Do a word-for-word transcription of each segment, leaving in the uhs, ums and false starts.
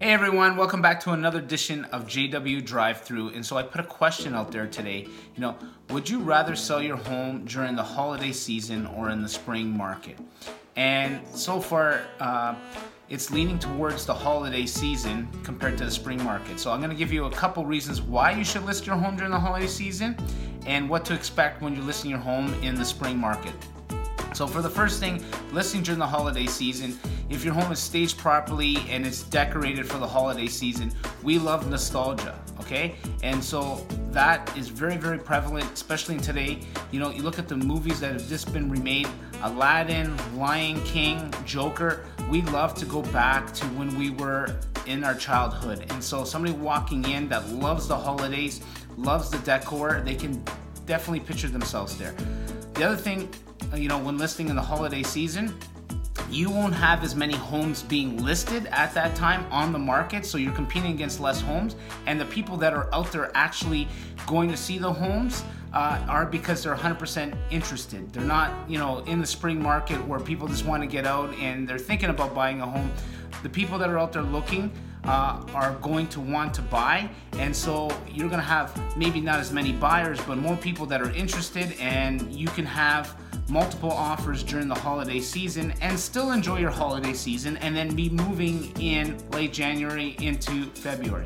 Hey everyone, welcome back to another edition of J W Drive Through. And so I put a question out there today. You know, would you rather sell your home during the holiday season or in the spring market? And so far, uh, it's leaning towards the holiday season compared to the spring market. So I'm going to give you a couple reasons why you should list your home during the holiday season and what to expect when you're listing your home in the spring market. So for the first thing, listing during the holiday season, if your home is staged properly and it's decorated for the holiday season, we love nostalgia, okay? And so that is very, very prevalent, especially in today. You know, you look at the movies that have just been remade, Aladdin, Lion King, Joker, we love to go back to when we were in our childhood. And so somebody walking in that loves the holidays, loves the decor, they can definitely picture themselves there. The other thing, you know, when listing in the holiday season, you won't have as many homes being listed at that time on the market, so you're competing against less homes, and the people that are out there actually going to see the homes uh, are because they're one hundred percent interested. They're not, you know, in the spring market where people just want to get out and they're thinking about buying a home. The people that are out there looking uh, are going to want to buy, and so you're going to have maybe not as many buyers, but more people that are interested, and you can have multiple offers during the holiday season and still enjoy your holiday season and then be moving in late January into February.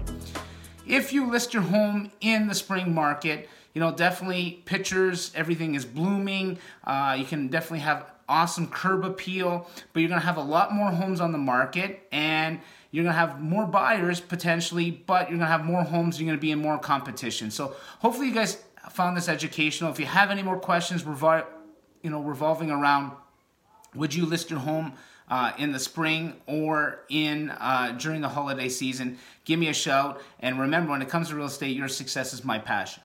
If you list your home in the spring market, you know, definitely pictures, everything is blooming. Uh, you can definitely have awesome curb appeal, but you're going to have a lot more homes on the market and you're going to have more buyers potentially, but you're going to have more homes, you're going to be in more competition. So hopefully you guys found this educational. If you have any more questions, revi- you know, revolving around would you list your home uh, in the spring or in uh, during the holiday season, give me a shout. And remember, when it comes to real estate, your success is my passion.